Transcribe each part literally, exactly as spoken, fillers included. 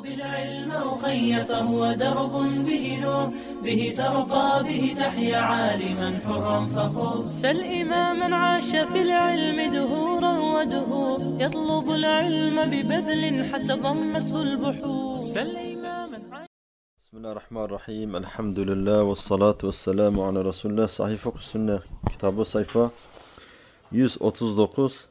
بالعلم أخي فهو درب به نور به ترقى به تحيا عالما حرا فخور سل إماما عاش في العلم دهورا ودهور يطلب العلم ببذل حتى ضمته البحور سل إماما عاش. بسم الله الرحمن الرحيم. الحمد لله والصلاة والسلام على رسول الله. Sahife Sünne kitabı sayfa yüz otuz dokuz.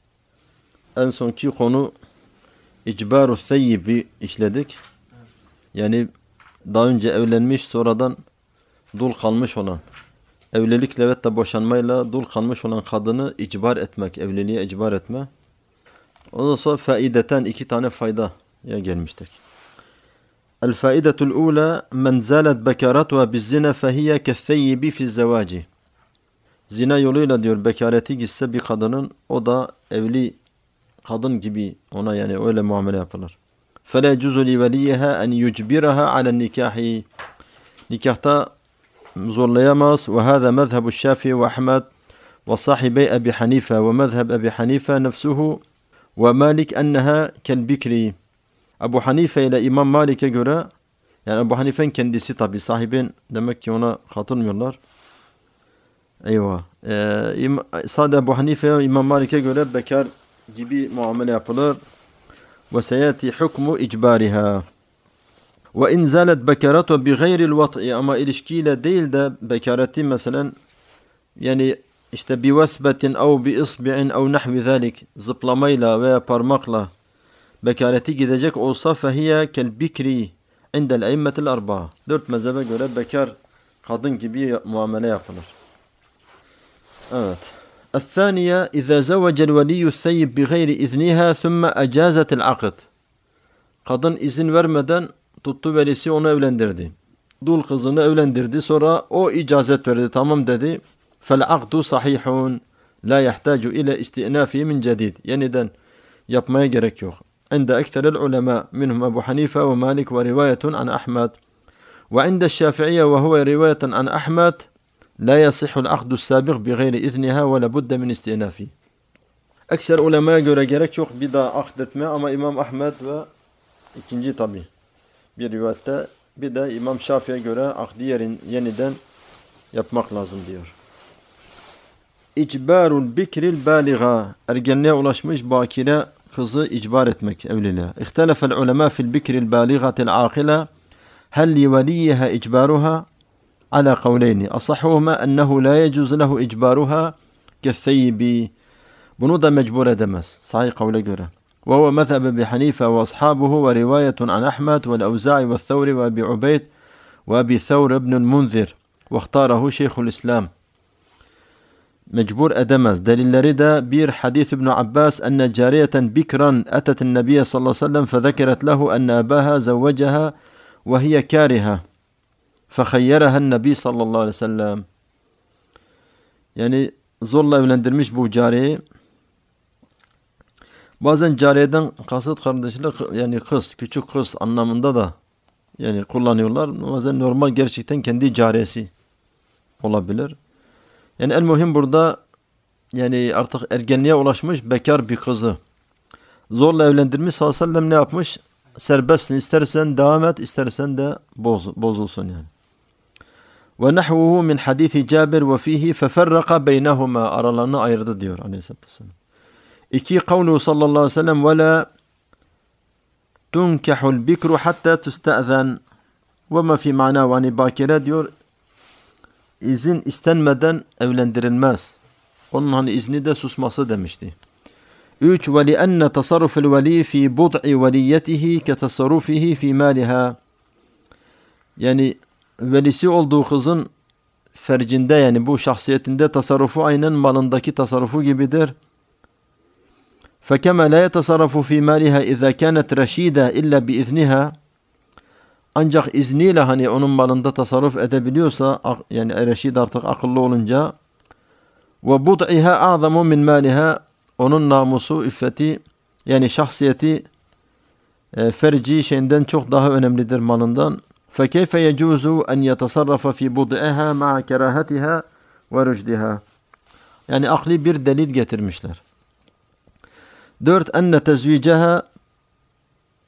En sonki konu İcbar-ı Seyyib'i işledik. Yani daha önce evlenmiş sonradan dul kalmış olan, evlilikle ve de boşanmayla dul kalmış olan kadını icbar etmek, evliliğe icbar etme. Ondan sonra faideten iki tane faydaya gelmiştik. El-faidetul ula men zalet bekaratuha biz-zina fehiye ke's-seyyibi fi'z-zevaci. Zina yoluyla diyor bekareti gitse bir kadının, o da evli kadın gibi ona yani öyle muamele yapılır. فَلَا يَجُوزُ لِوَلِيِّهَا اَنْ يُجْبِرَهَا عَلَى النِّكَاحِ. Nikahta zorlayamaz. وَهَذَا مَذْهَبُ الشَّافِعِ وَأَحْمَدَ وَصَاحِبَيْ أَبِي حَنِيفَةَ وَمَذْهَبْ أَبِي حَنِيفَةَ نَفْسُهُ وَمَالِكْ أَنَّهَا كَالْبِكْرِ. Ebu Hanife ile İmam Malik'e göre, yani Ebu Hanife'nin kendisi tabi, sahibin demek ki ona katılmıyorlar. Eyvah. Ee, sadece Ebu Hanife ve İmam Malik'e göre bekar gibi muamele yapılır. Ve seyati hukmu icbariha. Ve in zalet bekaratu bi gayril vat'i, ama ilişkiyle değil de bekareti mesela yani işte bi vesbetin ev bi isbi'in ev nahvi zalik, zıplamayla veya parmakla bekareti gidecek olsa fehiye kel bikri indel eimmetil arba'a. Dört mezhebe göre bekar kadın gibi muamele yapılır. Evet. الثانية إذا زوج الولي الثيب بغير إذنها ثم أجازت العقد. Kadın izin vermeden tuttu, velisi onu evlendirdi. Dul kızını evlendirdi, sonra o icazet verdi, tamam dedi. فَالْعَقْدُ صَحِيحٌ لَا يَحْتَاجُ إِلَى إِسْتِئْنَافِهِ مِنْ جَدِيدٍ. Yeniden yapmaya gerek yok. عند أكثر العلماء منهم أبو حنيفة ومالك ورواية عن أحمد وعند الشافعية وهو رواية عن أحمد لا يصح العقد السابق بغير إذنها ولا بد من استئنافه. Ekser ulemaya göre gerek yok bir daha akd etme, ama İmam Ahmed ve ikinci tabi bir rivayette bir de İmam Şafii'ye göre akdi yerin yeniden yapmak lazım diyor. İcbarul bikril baliga, ergenliğe ulaşmış bakire kızı icbar etmek evliliğe. İhtelefel ulema fil bikril baligatil akile hel li veliyiha icbaruha ala kavleyni. Asahuhuma ennehu la yecuz lehu icbaruha ke'th-theyyibi. Bunu da mecbur edemez sahih kavle göre. Ve huve mezheb Ebi Hanife ve ashabuhu ve rivayetun an Ahmed ve el-Evza'i ve el-Thawri ve Ebi Ubeyd ve Ebi Thawr ibn'l Munzir ve ihtarahu Şeyhülislam. Mecbur edemez. Delilleri de bir hadis İbn Abbas enne cariyeten bikran etetin nebiye sallallahu aleyhi ve sellem fezekeret lehu enne abaha zavvecaha ve hiye kariha fehayyerahen nebi sallallahu aleyhi ve sellem. Yani zorla evlendirmiş bu cariyeyi. Bazen cariyeden kasıt kardeşlik, yani kız, küçük kız anlamında da yani kullanıyorlar. Bazen normal gerçekten kendi cariyesi olabilir. Yani el muhim burada yani artık ergenliğe ulaşmış bekar bir kızı zorla evlendirmiş, sallallahu aleyhi ve sellem ne yapmış? Serbestsin, istersen devam et, istersen de boz, bozulsun yani. Ve nahvuhu min hadisi Cabir ve fihi feferraka beynehuma, aralarını ayırdı diyor aleyhissalatü vesselam. İki, kavluhu sallallahu aleyhi ve sellem ve la tunkahul bikru hatta tusta'zen ve ma fi ma'na, ve hani bakire diyor izin istenmeden evlendirilmez. Onun hani izni de susması demişti. Üç, ve li enne tasarruful veli fi bud'i veliyetihi ke tasarrufihi fi maliha. Yani velisi olduğu kızın fercinde, yani bu şahsiyetinde tasarrufu aynen malındaki tasarrufu gibidir. فَكَمَا لَا يَتَصَرَّفُ فِي مَالِهَا اِذَا كَانَتْ رَشِيدًا اِلَّا بِاِذْنِهَا. Ancak izniyle hani onun malında tasarruf edebiliyorsa, yani reşid artık akıllı olunca, ve bud'iha a'zamu min maliha, onun namusu, iffeti, yani şahsiyeti, e, ferci şeyinden çok daha önemlidir malından. فَكَيْفَ يَجُوزُ أَنْ يَتَصَرَّفَ فِي بُضْعِهَا مَعَ كَرَاهَتِهَا وَرُجْدِهَا. Yani akli bir delil getirmişler. Dört, enne tezvicaha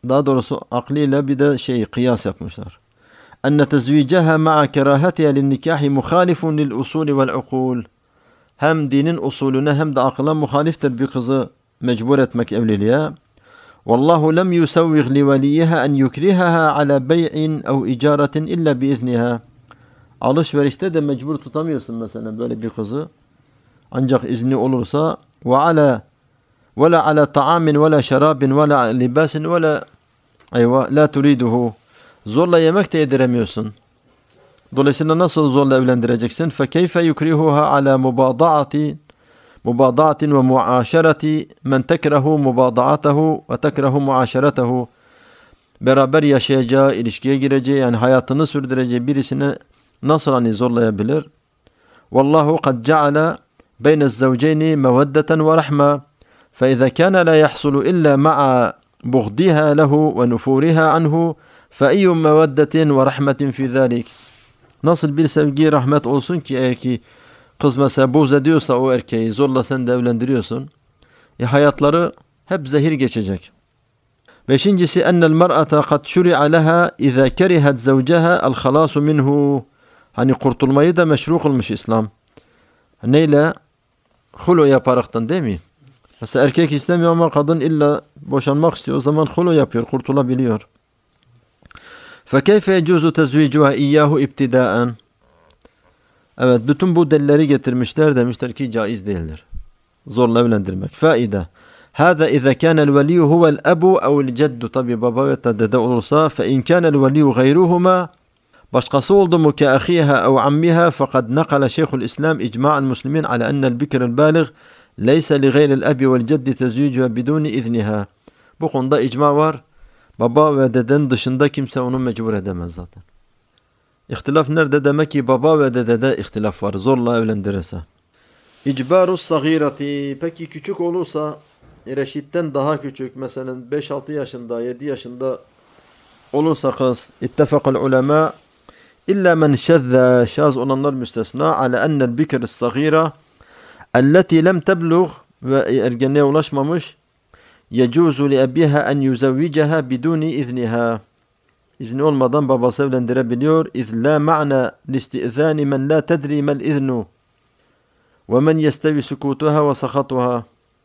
daha doğrusu aklıyla bir de şey kıyas yapmışlar. Enne tezvicaha ma'a kerahatiha linnikahi muhalifun lil usuli vel ukul. Hem dinin usulüne hem de akla muhaliftir bir kızı mecbur etmek evliliğe. Vallahu lem yusawwigh li valiyiha en yukrihaha ala bey'in ev icaratin illa biizniha. Alışverişte de mecbur tutamıyorsun mesela böyle bir kızı. Ancak izni olursa ve ala ve la ala ta'amin ve la şarabin ve la libasin ve la ayva la turiduhu. Zorla yemek de yediremiyorsun. Dolayısıyla nasıl zorla evlendireceksin? فَكَيْفَ يُكْرِهُهَا عَلَى مُبَاضَعَةٍ مُبَاضَعَةٍ وَمُعَاشَرَةِ مَنْ تَكْرَهُ مُبَاضَعَتَهُ وَتَكْرَهُ مُعَاشَرَتَهُ. Beraber yaşayacağı, ilişkiye gireceği, yani hayatını sürdüreceği birisine nasıl hani zorlayabilir? وَاللّٰهُ قَدْ جَعَلَ بَيْنَ الزَّوْجَيْنِ مَوَدَّةً وَرَحْمًا فَإِذَا كَانَ لَا يَحْصُلُ إِلَّا مَعَ بُغْضِهَا لَهُ وَنُفُورِهَا عَنْهُ فَاِيُّ مَوَدَّةٍ وَرَحْمَةٍ فِي ذَٰلِكِ. Nasıl bir sevgi, rahmet olsun ki eğer ki kız mesela buğz ediyorsa o erkeği zorla sen de evlendiriyorsun. E hayatları hep zehir geçecek. Beşincisi ennel mer'ata kad şuri'a leha iza kerihat zavcaha el khalasu minhu. Hani kurtulmayı da meşru kılmış İslam. Neyle? Hulu yaparaktan değil mi? Mesela erkek istemiyor ama kadın illa boşanmak istiyor. O zaman hulu yapıyor, kurtulabiliyor. فَكَيْفَ يَجُوزُ تَزْوِيجُهَا اِيَّاهُ اِبْتِدَاءً. Evet, bütün bu delilleri getirmişler, demişler ki caiz değildir. Zorla evlendirmek. Faide. هَذَا اِذَا كَانَ الْوَلِيُّ هُوَ الْأَبُ اَوْ الْجَدُّ. Tabi baba ve dede olursa. فَاِنْ كَانَ الْوَلِيُّ غَيْرُهُمَا. Başkası oldu mu كَأَخِيهَا اَوْ عَمِّهَا فَقَدْ نَقَلَ شَيْخُ الْإِسْلَامِ اِجْمَاعَ الْمُسْلِمِينَ عَلَى أَنَّ الْبِكْرَ الْبَالِغِ لَيْسَ لِغَيْرِ الْأَبِ وَالْجَدِّ تَزْوِيجُهَا بِدُونِ اِذْنِهَا. Bu konuda icma var. Baba ve deden dışında kimse onu mecbur edemez zaten. İhtilaf nerede? Demek ki baba ve dedede ihtilaf var. Zorla evlendirirse. İcbarus sagirati. Peki küçük olursa, reşitten daha küçük, mesela beş altı yaşında, yedi yaşında olursa kız, İttefakal ulema illa men şezze, şaz olanlar müstesna, ala ennel bikr sagira elleti lem teblugh, ve ergenliğe ulaşmamış, yecuzu li abiha en yuzavvicaha biduni izniha. İzni olmadan babası evlendirebiliyor. İz la ma'na listi'zani men la tedri mel iznu ve men yestevi sukutuha ve sakatuha.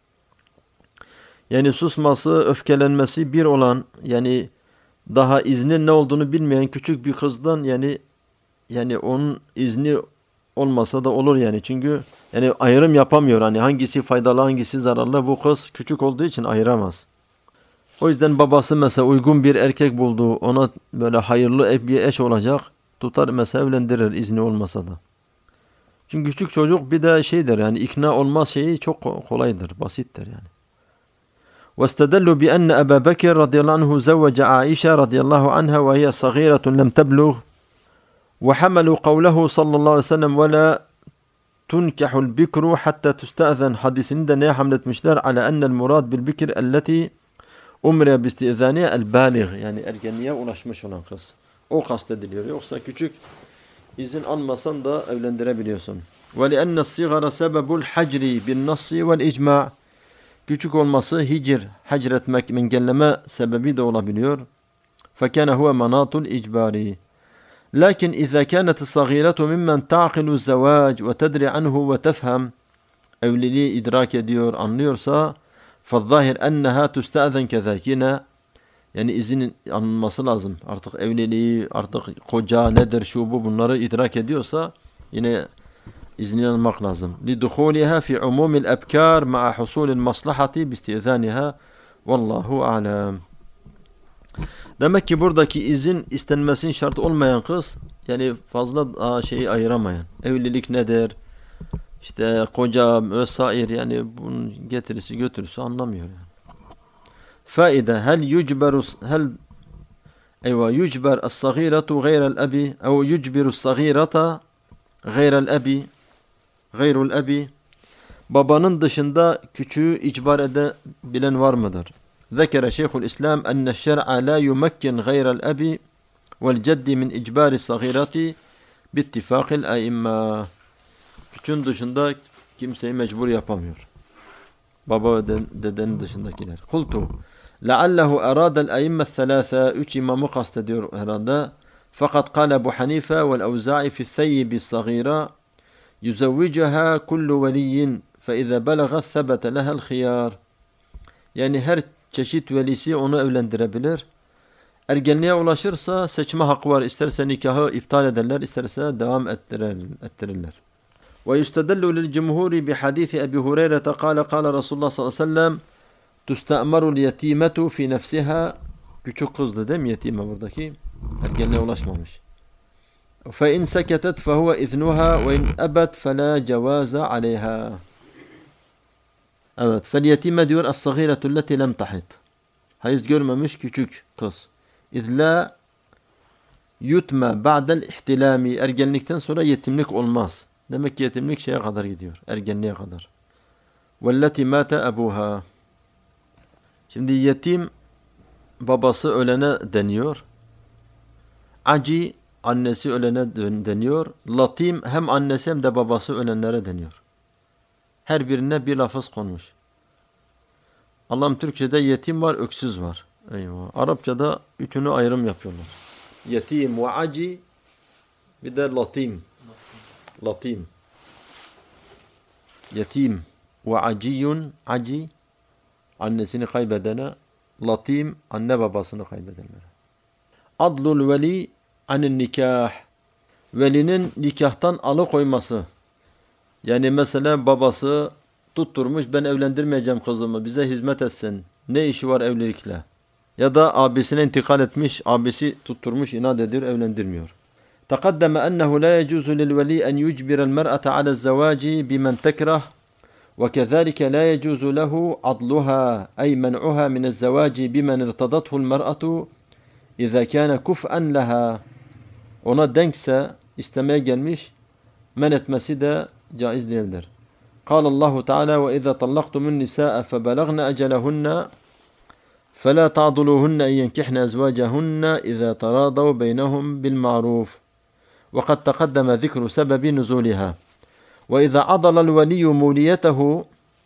Yani susması, öfkelenmesi bir olan, yani daha iznin ne olduğunu bilmeyen küçük bir kızdan, yani yani onun izni olmasa da olur yani. Çünkü yani ayrım yapamıyor. Hani hangisi faydalı, hangisi zararlı, bu kız küçük olduğu için ayıramaz. O yüzden babası mesela uygun bir erkek buldu, ona böyle hayırlı bir eş olacak, tutar mesela evlendirir izni olmasa da. Çünkü küçük çocuk bir de şeydir, yani ikna olmaz şeyi çok kolaydır, basittir yani. وَاسْتَدَلُّوا بِأَنَّ أَبَا بَكِرْ رَضِيَ اللّٰهُ عَنْهُ زَوَّجَ عَائِشَةَ رَضِيَ اللّٰهُ عَنْهَا وَهِيَ صَغِيرَةٌ لَمْ تَبْلُغْ وَحَمَلُوا قَوْلَهُ صَلَّى اللّٰهُ عَلَيْهِ وَسَلَّمْ وَلَا تُنْكَحُ الْبِكْرُ حَتَّى تُسْتَأْذَنْ. Hadisini de neye hamletmişler? عَلَى أَنَّ الْمُرَادْ بِالْبِكْرِ الَّتِي umre bisti'zaniye el-baligh, yani ergenliğe ulaşmış olan kız. O kastediliyor. Yoksa küçük izin almasan da evlendirebiliyorsun. Ve li'enne as-sigara sebebul hacri bin-nassi vel-icma'. Küçük olması hicr, hacretmek, engelleme sebebi de olabiliyor. Fekâne huve manâtul icbari. Lakin izâ kânet as-sagîretu mimmen ta'qilu az-zavâc ve tedri anhu ve tefhem. Evliliği idrak ediyor, anlıyorsa فَالظَّاهِرْ اَنَّهَا تُسْتَأْذَنْ كَذَلْكَ. Yine yani izin alınması lazım. Artık evliliği, artık koca nedir, şu bu, bunları idrak ediyorsa yine izni almak lazım. لِدُخُولِهَا فِي عُمُومِ الْأَبْكَارِ مَعَ حُصُولِ الْمَصْلَحَةِ بِاسْتِئْذَانِهَا وَاللّٰهُ أَعْلَمُ. Demek ki buradaki izin istenmesin şart olmayan kız, yani fazla şeyi ayıramayan. Evlilik nedir? İşte koca vesair, yani bunun getirisi götürüsü anlamıyor yani. Faide hel yucberu hel eyva yucber as-sagiratu gayra'l abi ev yucbiru as-sagirata gayra'l abi gayrul abi. Babanın dışında küçüğü icbar edebilen var mıdır? Zekere Şeyhül İslam enne şer'a la yumekkin gayra'l abi vel ceddi min icbari as-sagirati bittifakil aimma. Küçüğün dışında kimseyi mecbur yapamıyor. Baba ve dedenin dışındakiler. Kultu لَعَلَّهُ أَرَادَ الْأَئِمَّ الثَّلَاثَةِ Üç imamı kastediyor herhalde. Fakat قال أبو حنيفة والأوزاعي في الثيب الصغيرة يزوجها كل ولي فإذا بلغت ثبت لها الخيار. Yani her çeşit velisi onu evlendirebilir. Ergenliğe ulaşırsa seçme hakkı var. İsterse nikahı iptal ederler, isterse devam ettirirler. Ve yustedillu lil cumhuri bi hadisi Ebi Hureyre kâle kâle Resulullah sallallahu aleyhi ve sellem tusta'marul yetimetu fi nefsiha. Küçük kızdı değil mi yetime buradaki? Ergenliğe ulaşmamış. Fe in seketet fe huve iznuha ve in ebet fe la cevaza aleyha. Evet. Fel yetime diyor as-sagîretu leti lem tahit. Hayız görmemiş küçük kız. İzla yutma ba'del ihtilami. Ergenlikten sonra yetimlik olmaz. Demek ki yetimlik şeye kadar gidiyor. Ergenliğe kadar. Velleti mâte ebuha. Şimdi yetim babası ölene deniyor. Aci annesi ölene deniyor. Latim hem annesi hem de babası ölenlere deniyor. Her birine bir lafız konmuş. Allah'ım Türkçe'de yetim var, öksüz var. Eyvah. Arapçada üçünü ayrım yapıyorlar. Yetim ve aci bir de latim. Latim. Yetim ve aciyun aci annesini kaybedene, latim anne babasını kaybedenlere. Adlul veli anin nikah. Velinin nikahtan alıkoyması. Yani mesela babası tutturmuş ben evlendirmeyeceğim kızımı bize hizmet etsin. Ne işi var evlilikle? Ya da abisine intikal etmiş, abisi tutturmuş inat ediyor evlendirmiyor. تقدم أنه لا يجوز للولي أن يجبر المرأة على الزواج بمن تكره وكذلك لا يجوز له عضلها أي منعها من الزواج بمن ارتضته المرأة إذا كان كفءا لها. Ona denkse istemeye gelmiş men etmesi de caiz değildir. قال الله تعالى وإذا طلقتم النساء فبلغن أجلهن فلا تعضلوهن أن ينكحن أزواجهن إذا تراضوا بينهم بالمعروف وقد تقدم ذكر سبب نزولها وإذا عضل الولي موليته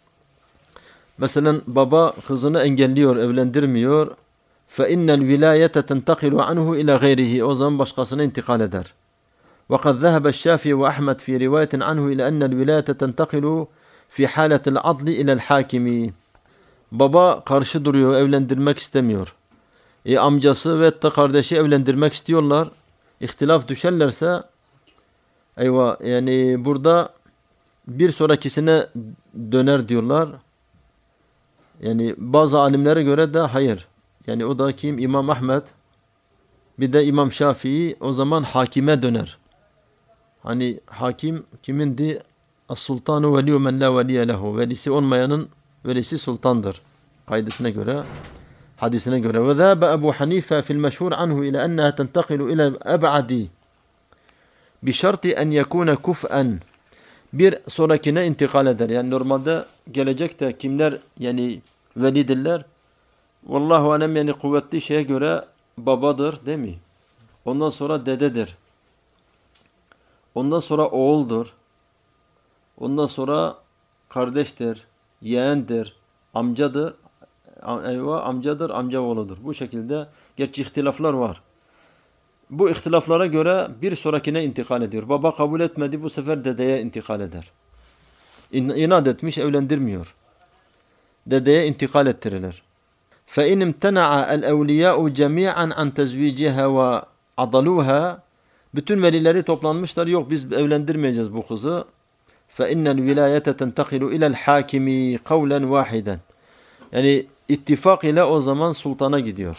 مثلا baba kızını engelliyor, evlendirmiyor فإن الولاية تنتقل عنه إلى غيره o zaman başkasına intikal eder. وقد ذهب الشافعي وأحمد في رواية عنه إلى أن الولاية تنتقل في حالة العضل إلى الحاكم. Baba karşı duruyor, evlendirmek istemiyor. E, amcası ve de kardeşi evlendirmek istiyorlar. İhtilaf düşerlerse eyvah yani burada bir sonrakisine döner diyorlar. Yani bazı alimlere göre de hayır. Yani o da kim? İmam Ahmed bir de İmam Şafii o zaman hakime döner. Hani hakim kimindi? As-sultanu veliyu men la veliye lehu. Velisi olmayanın velisi sultandır. Kaydesine göre, hadisine göre. Ve zâbe Ebu Hanife fil meşhur anhu ile enneha tentekilu ile eb'adi bi şarti en yekûne kuf'en. Bir sonrakine intikal eder. Yani normalde gelecekte kimler yani velidirler? Vallahu alem yani kuvvetli şeye göre babadır değil mi? Ondan sonra dededir. Ondan sonra oğuldur. Ondan sonra kardeştir, yeğendir, amcadır, eyvah, amcadır, amca oğludur. Bu şekilde gerçi ihtilaflar var. Bu ihtilaflara göre bir sonrakine intikal ediyor. Baba kabul etmedi bu sefer dedeye intikal eder. İn, inat etmiş evlendirmiyor. Dedeye intikal ettirilir. فَاِنْ اِمْتَنَعَ الْاَوْلِيَاءُ جَمِيعًا عَنْ تَزْوِيجِهَا وَعَضَلُوهَا. Bütün velileri toplanmışlar. Yok biz evlendirmeyeceğiz bu kızı. فَاِنَّ الْوِلَايَةَ تَنْتَقِلُ اِلَى الْحَاكِمِ قَوْلًا وَاحِدًا. Yani ittifak ile o zaman sultana gidiyor.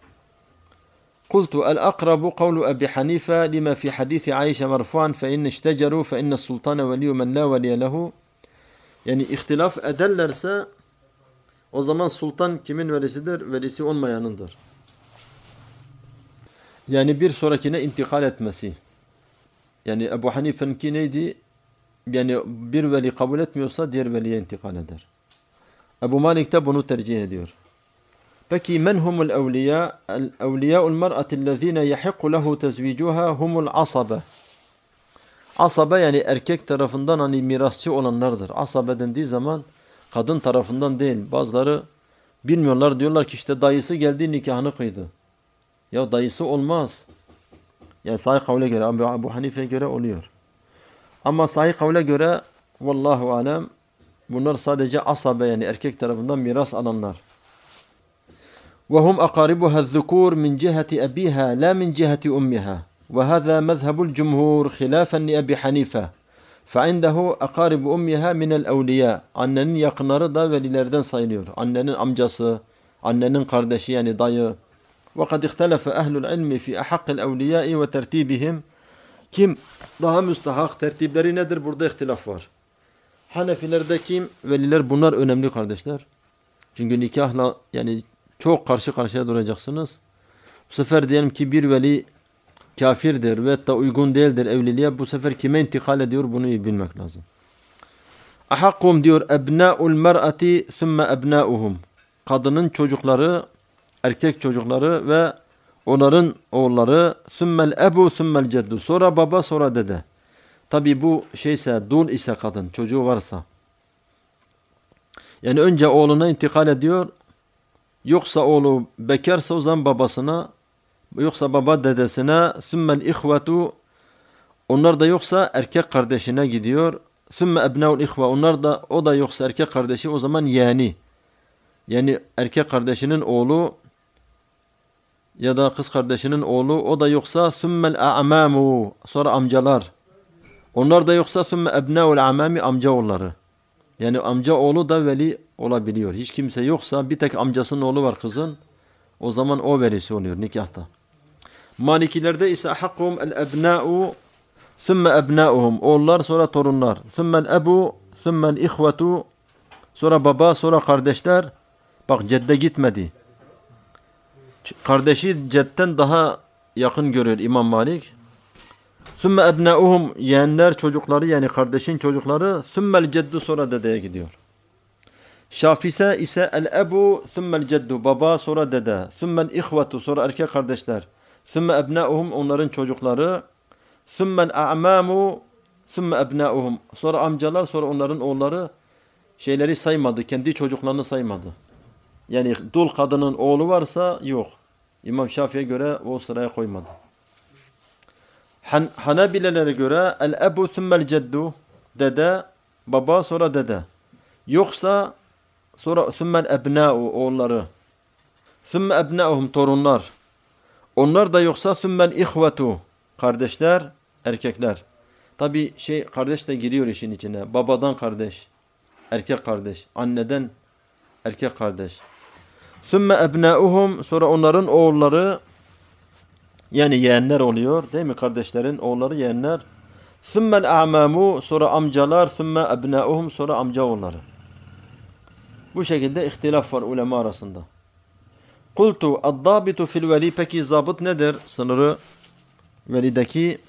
قُلْتُ الْأَقْرَبُ قَوْلُ أَبِي حَنِيفَةَ لِمَا فِي حَدِيثِ عَيْشَ مَرْفُوعًا فَاِنَّ اشْتَجَرُوا فَاِنَّ السُّلْطَانَ وَلِيُّ مَنْ لَا وَلِيَ لَهُ. Yani ihtilaf ederlerse o zaman sultan kimin velisidir? Velisi olmayanındır. Yani bir sonrakine intikal etmesi. Yani Ebu Hanife'ninki neydi? Yani bir veli kabul etmiyorsa diğer veliye intikal eder. Ebu Malik de bunu tercih ediyor. Peki men humul evliya? El-evliya'ul mer'atillezine yahikku lehu tezvicuha humul asabe. Asabe yani erkek tarafından hani mirasçı olanlardır. Asabe dendiği zaman kadın tarafından değil. Bazıları Bilmiyorlar, diyorlar ki işte dayısı geldi nikahını kıydı. Ya dayısı olmaz. Yani sahih kavle göre, Abu, Abu Hanife'ye göre oluyor. Ama sahih kavle göre vallahu alem bunlar sadece asabe yani erkek tarafından miras alanlar. وهم أقاربها الذكور من جهة أبيها لا من جهة أمها وهذا مذهب الجمهور خلافا لأبي حنيفة فعنده أقارب أمها من الأولياء annenin yakınları da velilerden sayılıyor. Annenin amcası, annenin kardeşi yani dayı. وقد اختلف أهل العلم في أحق الأولياء وترتيبهم kim daha müstahak tertipleri nedir? Burada ihtilaf var. Hanefilerde kim? Veliler bunlar önemli kardeşler. Çünkü nikahla yani çok karşı karşıya duracaksınız. Bu sefer diyelim ki bir veli kafirdir ve da uygun değildir evliliğe. Bu sefer kime intikal ediyor bunu iyi bilmek lazım. Ahakkum diyor ebna'ul mer'ati thumme ebna'uhum. Kadının çocukları, erkek çocukları ve onların oğulları thummel ebu thummel ceddu. Sonra baba sonra dede. Tabi bu şeyse dul ise kadın çocuğu varsa. Yani önce oğluna intikal ediyor. Yoksa oğlu bekarsa o zaman babasına, yoksa baba dedesine, thummel ihvetu, onlar da yoksa erkek kardeşine gidiyor. Thumme ebnaul ihve, onlar da o da yoksa erkek kardeşi o zaman yeğeni. Yani erkek kardeşinin oğlu ya da kız kardeşinin oğlu o da yoksa thummel a'mamu, sonra amcalar. Onlar da yoksa thumme ebnaul amami amca oğulları. Yani amca oğlu da veli olabiliyor. Hiç kimse yoksa bir tek amcasının oğlu var kızın. O zaman o velisi oluyor nikahta. Malikilerde ise hakkum el ebna'u thumme ebna'uhum. Oğullar sonra torunlar. Thummel ebu thummel ihvetu. Sonra baba sonra kardeşler. Bak cedde gitmedi. Kardeşi cedden daha yakın görüyor İmam Malik. Thumme ebna'uhum yeğenler çocukları yani kardeşin çocukları. Thummel ceddu sonra dedeye gidiyor. Şafise ise el-ebu thummel ceddu baba sonra dede. Thummel ihvetu sonra erkek kardeşler. Thumme ebna'uhum onların çocukları. Thummel a'mamu thumme ebna'uhum sonra amcalar sonra onların oğulları şeyleri saymadı. Kendi çocuklarını saymadı. Yani dul kadının oğlu varsa yok. İmam Şafii'ye göre o sıraya koymadı. Han Hanebilelere göre el-ebu thummel ceddu dede baba sonra dede. Yoksa sonra thummel ebna'u oğulları. Thumme ebna'uhum torunlar. Onlar da yoksa thummel ihvetu kardeşler erkekler. Tabi şey kardeş de giriyor işin içine. Babadan kardeş, erkek kardeş, anneden erkek kardeş. Thumme ebna'uhum sonra onların oğulları yani yeğenler oluyor değil mi kardeşlerin oğulları yeğenler. Thummel a'mamu sonra amcalar, thumme ebna'uhum sonra amca oğulları. Bu şekilde ihtilaf var ulema arasında. Kultu ad-dabitu fil veli peki zabıt nedir? Sınırı velideki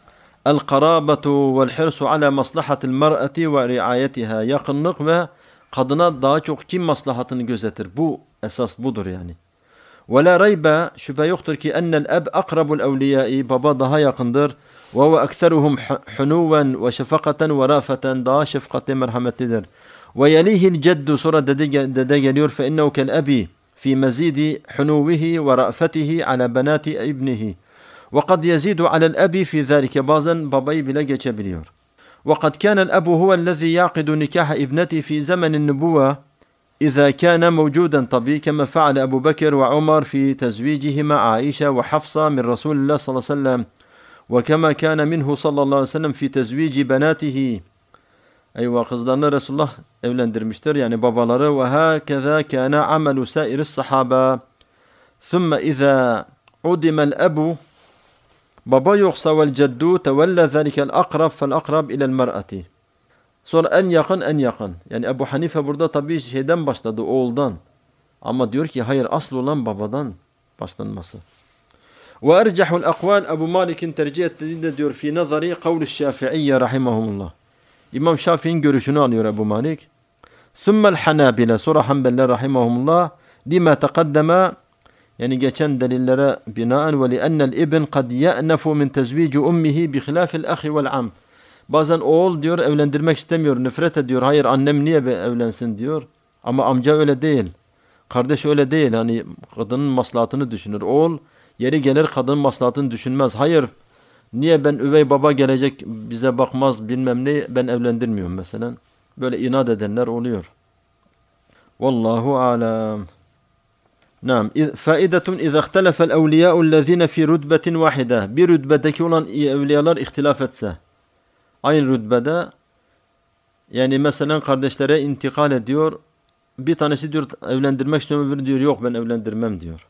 el-karabatu vel-hirsu ala maslahatil mer'ati ve riayetiha yakınlık ve kadına daha çok kim maslahatını gözetir? Bu esas budur yani. Ve la raybe şüphe yoktur ki ennel eb akrabul evliyai baba daha yakındır. Ve huve ekseruhum hunuven ve şefakaten ve rafeten daha şefkatli merhametlidir. Ve yelihil ceddu sonra dede, dede geliyor fe innehu kel ebi fi mezidi hunuvihi ve rafetihi ala benati ibnihi. Ve kad yezidu alel ebi fi zâlike bazen babayı bile geçebiliyor. Ve kad kânel ebu huvellezî yâqidu nikaha ibneti fi zemenin nübüvve إذا كان موجودا طبي كما فعل أبو بكر وعمر في تزويجهما عائشة وحفصة من رسول الله صلى الله عليه وسلم وكما كان منه صلى الله عليه وسلم في تزويج بناته أيوة kızlarını Resulullah evlendirmiştir yani babaları وهكذا كان عمل سائر الصحابة ثم إذا عدم الأب baba yoksa والجد تولى ذلك الأقرب فالأقرب إلى المرأة. Sonra en yakın en yakın. Yani Ebu Hanife burada tabii şeyden başladı oğuldan. Ama diyor ki hayır asıl olan babadan başlanması. Ve ercahul akval Ebu Malik'in tercih ettiğinde diyor fi nazari kavlu Şafi'iyye rahimahumullah. İmam Şafii'nin görüşünü alıyor Ebu Malik. Sümmel Hanabile sonra Hanbeliler rahimahumullah lima taqaddama yani geçen delillere binaen ve li ennel ibn kad ya'nefu min tezvici ummihi bi khilafil ahi vel am. Bazen oğul diyor evlendirmek istemiyor, nefret ediyor. Hayır annem niye evlensin diyor. Ama amca öyle değil. Kardeş öyle değil. Hani kadının maslahatını düşünür. Oğul yeri gelir kadının maslahatını düşünmez. Hayır. Niye ben üvey baba gelecek bize bakmaz bilmem ne ben evlendirmiyorum mesela. Böyle inat edenler oluyor. Vallahu alam. Naam. Faidetun iza ihtelefel evliyâ'ullezîne fî rütbetin vahide. Bir rütbedeki olan evliyalar ihtilaf etse. Aynı rütbede yani mesela kardeşlere intikal ediyor. Bir tanesi diyor evlendirmek istiyorum, öbürü diyor yok ben evlendirmem diyor.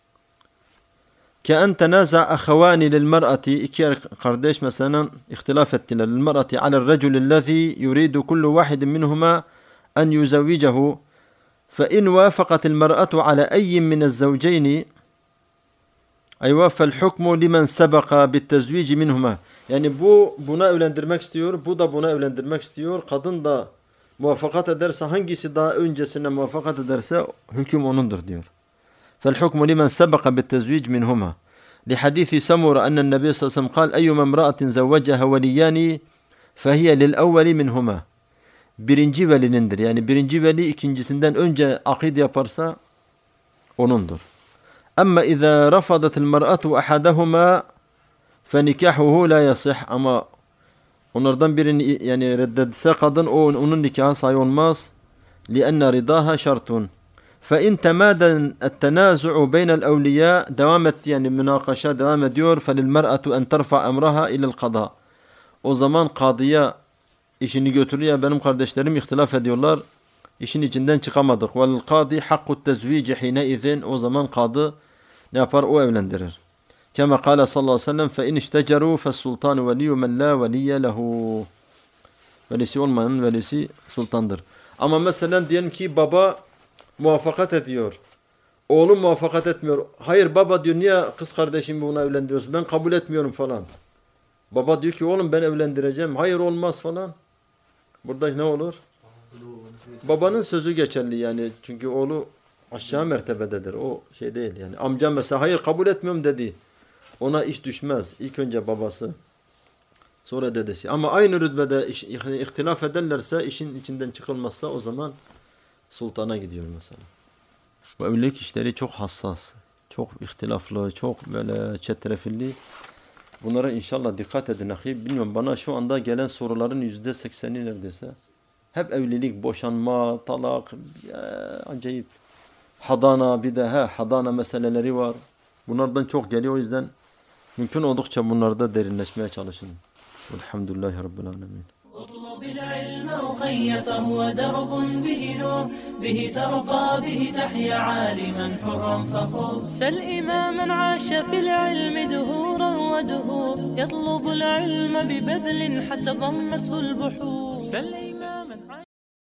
كأن تنازع أخوان للمرأة iki kardeş mesela ihtilaf ettiler. للمرأة على الرجل الذي يريد كل واحد منهما أن يزوجه فإن وافقت المرأة على أي من الزوجين أيوة فالحكم لمن سبق بالتزويج منهما. Yani bu buna evlendirmek istiyor, bu da buna evlendirmek istiyor. Kadın da muvaffakat ederse, hangisi daha öncesine muvaffakat ederse hüküm onundur diyor. فالحكم لمن سبق بالتزويج منهما لحديث سمرة أن النبي صلى الله عليه وسلم قال أيما امرأة زوجها وليان فهي للأول منهما. Birinci velinindir. Yani birinci veli ikincisinden önce akid yaparsa onundur. Ama إذا رفضت المرأة أحدهما فنكاحه لا يصح. Ama onlardan birini yani reddetse kadın o onun nikahı sahih olmaz. لأن رضاها شرط. فإن تمادى التنازع بين الأولياء devam etti yani münakaşa devam ediyor. فللمرأة أن ترفع أمرها إلى القضاء. O zaman kadıya işini götürüyor. Benim kardeşlerim ihtilaf ediyorlar. İşin içinden çıkamadık. وَالْقَاضِ حَقُّ التَّزْوِيجِ حِينَئِذٍ. O zaman kadı ne yapar? O evlendirir. كما قال صلى الله عليه وسلم فإن اشتجروا فالسلطان ولي من لا ولي له. Velisi olmayanın velisi sultandır. Ama mesela diyelim ki baba muvaffakat ediyor. Oğlum muvaffakat etmiyor. Hayır baba diyor niye kız kardeşimi buna evlendiriyorsun? Ben kabul etmiyorum falan. Baba diyor ki oğlum ben evlendireceğim. Hayır olmaz falan. Burada ne olur? Babanın sözü geçerli yani. Çünkü oğlu aşağı mertebededir. O şey değil yani. Amcam mesela hayır kabul etmiyorum dedi. Ona iş düşmez. İlk önce babası. Sonra dedesi. Ama aynı rütbede iş, ihtilaf ederlerse işin içinden çıkılmazsa o zaman sultana gidiyor mesela. Bu evlilik işleri çok hassas. Çok ihtilaflı. Çok böyle çetrefilli. Bunlara inşallah dikkat edin ahi. Bilmiyorum bana şu anda gelen soruların yüzde sekseni neredeyse. Hep evlilik, boşanma, talak, ya, acayip. Hadana bir de he, hadana meseleleri var. Bunlardan çok geliyor o yüzden mümkün oldukça bunlarda derinleşmeye çalışın. Elhamdülillahi Rabbil Alemin. اطلب العلم أخي فهو درب به نور به ترقى به تحيا عالما حرا فخور سل إماما عاش في العلم دهورا ودهور يطلب العلم ببذل حتى ضمته البحور سل إماما